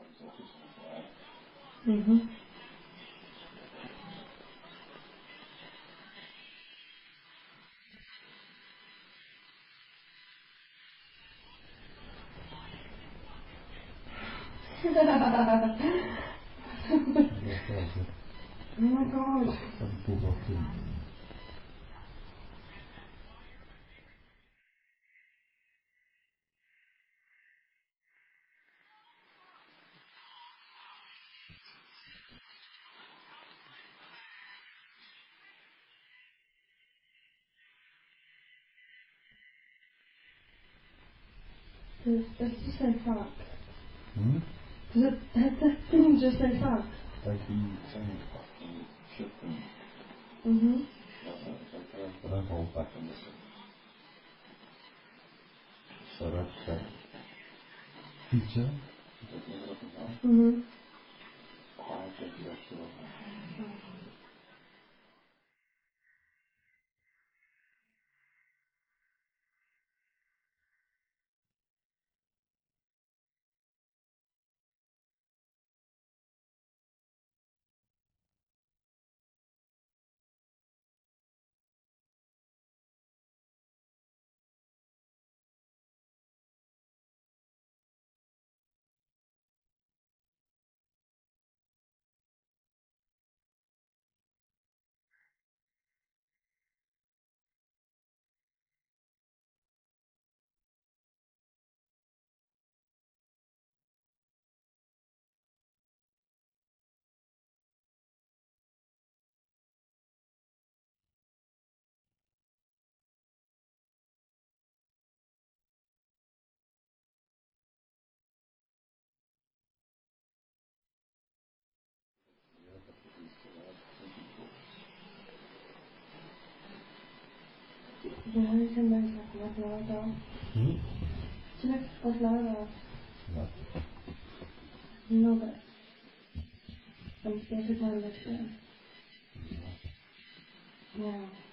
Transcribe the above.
Mhm. Oh my god. Does it just say fuck? Does the thing just say fuck? They can send it back and ship them. Mhm. But don't hold back on this. So that's feature. Mhm. Quiet executive. Ja, ich kann sagen, ich was lauter. Ich hab was lauter. No. No, but I'm scared to go to the Yeah.